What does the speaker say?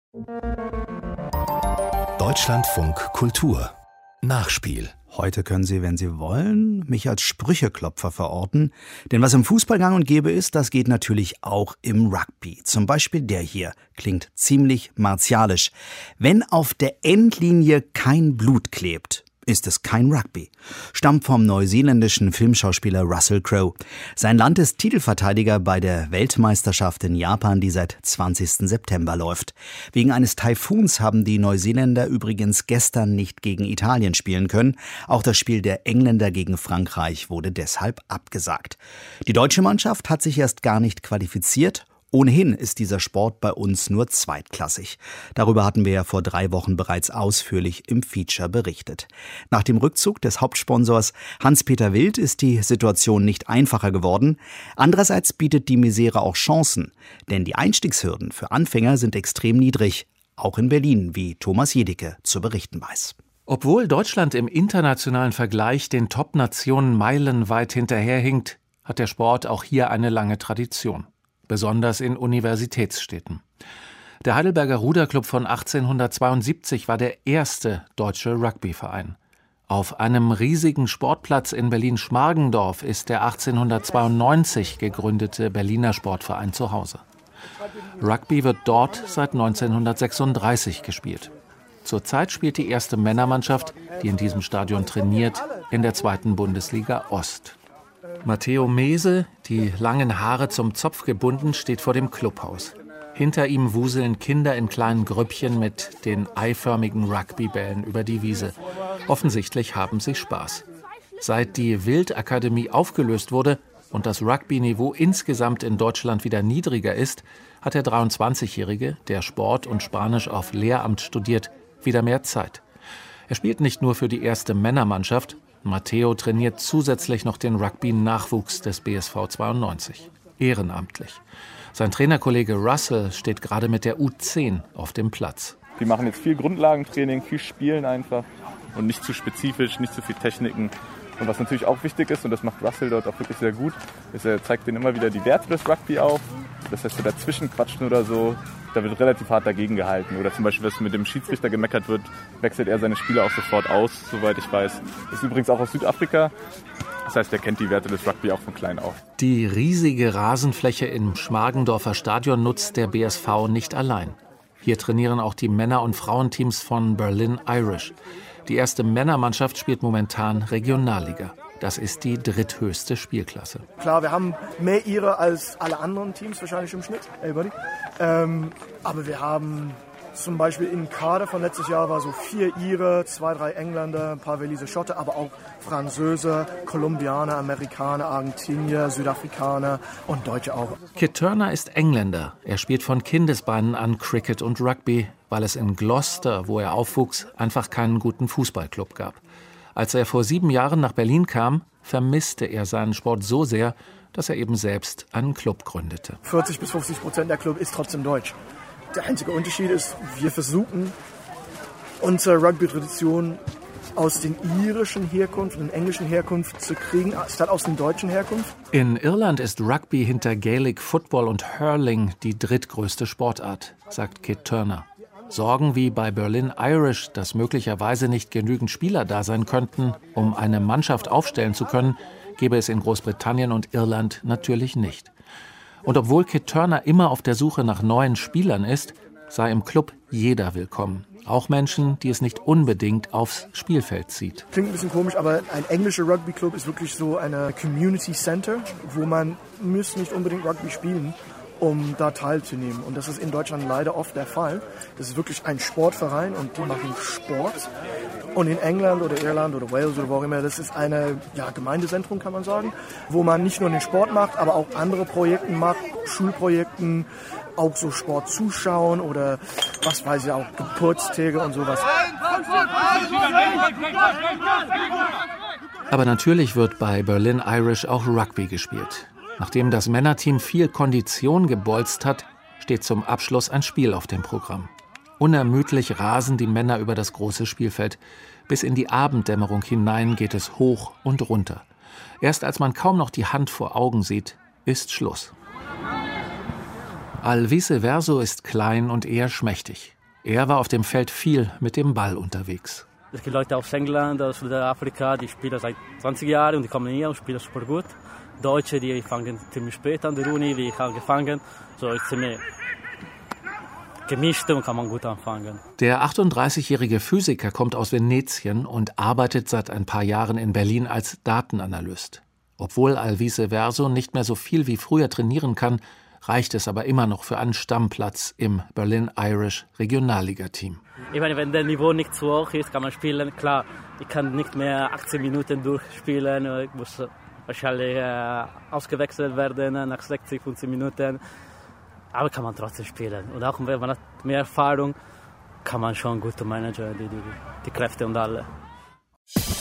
Deutschlandfunk Kultur Nachspiel. Heute können Sie, wenn Sie wollen, mich als Sprücheklopfer verorten. Denn was im Fußball gang und gäbe ist, das geht natürlich auch im Rugby. Zum Beispiel der hier klingt ziemlich martialisch. Wenn auf der Endlinie kein Blut klebt, ist es kein Rugby. Stammt vom neuseeländischen Filmschauspieler Russell Crowe. Sein Land ist Titelverteidiger bei der Weltmeisterschaft in Japan, die seit 20. September läuft. Wegen eines Taifuns haben die Neuseeländer übrigens gestern nicht gegen Italien spielen können. Auch das Spiel der Engländer gegen Frankreich wurde deshalb abgesagt. Die deutsche Mannschaft hat sich erst gar nicht qualifiziert. Ohnehin ist dieser Sport bei uns nur zweitklassig. Darüber hatten wir ja vor 3 Wochen bereits ausführlich im Feature berichtet. Nach dem Rückzug des Hauptsponsors Hans-Peter Wild ist die Situation nicht einfacher geworden. Andererseits bietet die Misere auch Chancen, denn die Einstiegshürden für Anfänger sind extrem niedrig, auch in Berlin, wie Thomas Jedicke zu berichten weiß. Obwohl Deutschland im internationalen Vergleich den Top-Nationen meilenweit hinterherhinkt, hat der Sport auch hier eine lange Tradition. Besonders in Universitätsstädten. Der Heidelberger Ruderclub von 1872 war der erste deutsche Rugbyverein. Auf einem riesigen Sportplatz in Berlin-Schmargendorf ist der 1892 gegründete Berliner Sportverein zu Hause. Rugby wird dort seit 1936 gespielt. Zurzeit spielt die erste Männermannschaft, die in diesem Stadion trainiert, in der 2. Bundesliga Ost. Matteo Mese, die langen Haare zum Zopf gebunden, steht vor dem Clubhaus. Hinter ihm wuseln Kinder in kleinen Grüppchen mit den eiförmigen Rugbybällen über die Wiese. Offensichtlich haben sie Spaß. Seit die Wild-Akademie aufgelöst wurde und das Rugby-Niveau insgesamt in Deutschland wieder niedriger ist, hat der 23-Jährige, der Sport und Spanisch auf Lehramt studiert, wieder mehr Zeit. Er spielt nicht nur für die erste Männermannschaft. Matteo trainiert zusätzlich noch den Rugby-Nachwuchs des BSV 92. Ehrenamtlich. Sein Trainerkollege Russell steht gerade mit der U10 auf dem Platz. Die machen jetzt viel Grundlagentraining, viel Spielen einfach und nicht zu spezifisch, nicht zu viel Techniken. Und was natürlich auch wichtig ist, und das macht Russell dort auch wirklich sehr gut, ist, er zeigt denen immer wieder die Werte des Rugby auf. Das heißt, so dazwischen quatschen oder so, da wird relativ hart dagegen gehalten. Oder zum Beispiel, was mit dem Schiedsrichter gemeckert wird, wechselt er seine Spieler auch sofort aus, soweit ich weiß. Ist übrigens auch aus Südafrika. Das heißt, er kennt die Werte des Rugby auch von klein auf. Die riesige Rasenfläche im Schmargendorfer Stadion nutzt der BSV nicht allein. Hier trainieren auch die Männer- und Frauenteams von Berlin Irish. Die erste Männermannschaft spielt momentan Regionalliga. Das ist die dritthöchste Spielklasse. Klar, wir haben mehr Ire als alle anderen Teams wahrscheinlich im Schnitt. Aber wir haben zum Beispiel im Kader von letztes Jahr war so 4 Ire, 2, 3 Engländer, ein paar Waliser Schotte, aber auch Französe, Kolumbianer, Amerikaner, Argentinier, Südafrikaner und Deutsche auch. Kit Turner ist Engländer. Er spielt von Kindesbeinen an Cricket und Rugby, weil es in Gloucester, wo er aufwuchs, einfach keinen guten Fußballclub gab. Als er vor 7 Jahren nach Berlin kam, vermisste er seinen Sport so sehr, dass er eben selbst einen Club gründete. 40-50% der Club ist trotzdem deutsch. Der einzige Unterschied ist, wir versuchen, unsere Rugby-Tradition aus den irischen Herkunft und englischen Herkunft zu kriegen, statt aus den deutschen Herkunft. In Irland ist Rugby hinter Gaelic Football und Hurling die drittgrößte Sportart, sagt Kit Turner. Sorgen wie bei Berlin Irish, dass möglicherweise nicht genügend Spieler da sein könnten, um eine Mannschaft aufstellen zu können, gäbe es in Großbritannien und Irland natürlich nicht. Und obwohl Kit Turner immer auf der Suche nach neuen Spielern ist, sei im Club jeder willkommen. Auch Menschen, die es nicht unbedingt aufs Spielfeld zieht. Klingt ein bisschen komisch, aber ein englischer Rugby-Club ist wirklich so eine Community Center, wo man muss nicht unbedingt Rugby spielen, um da teilzunehmen. Und das ist in Deutschland leider oft der Fall. Das ist wirklich ein Sportverein und die machen Sport. Und in England oder Irland oder Wales oder wo auch immer, das ist eine Gemeindezentrum, kann man sagen, wo man nicht nur den Sport macht, aber auch andere Projekte macht, Schulprojekten, auch so Sport zuschauen oder was weiß ich auch, Geburtstage und sowas. Aber natürlich wird bei Berlin Irish auch Rugby gespielt. Nachdem das Männerteam viel Kondition gebolzt hat, steht zum Abschluss ein Spiel auf dem Programm. Unermüdlich rasen die Männer über das große Spielfeld. Bis in die Abenddämmerung hinein geht es hoch und runter. Erst als man kaum noch die Hand vor Augen sieht, ist Schluss. Alvise Verso ist klein und eher schmächtig. Er war auf dem Feld viel mit dem Ball unterwegs. Es gibt Leute aus England, aus Südafrika, die spielen seit 20 Jahren und die kommen hier und spielen super gut. Deutsche, die fangen ziemlich spät an der Uni, wie ich angefangen. So ist ziemlich gemischt und kann man gut anfangen. Der 38-jährige Physiker kommt aus Venetien und arbeitet seit ein paar Jahren in Berlin als Datenanalyst. Obwohl Alvise Verso nicht mehr so viel wie früher trainieren kann, reicht es aber immer noch für einen Stammplatz im Berlin Irish Regionalliga-Team. Ich meine, wenn der Niveau nicht zu hoch ist, kann man spielen. Klar, ich kann nicht mehr 18 Minuten durchspielen. Ich muss wahrscheinlich ausgewechselt werden nach 60, 15 Minuten. Aber kann man trotzdem spielen. Und auch wenn man hat mehr Erfahrung, kann man schon gut managen, die Kräfte und alle.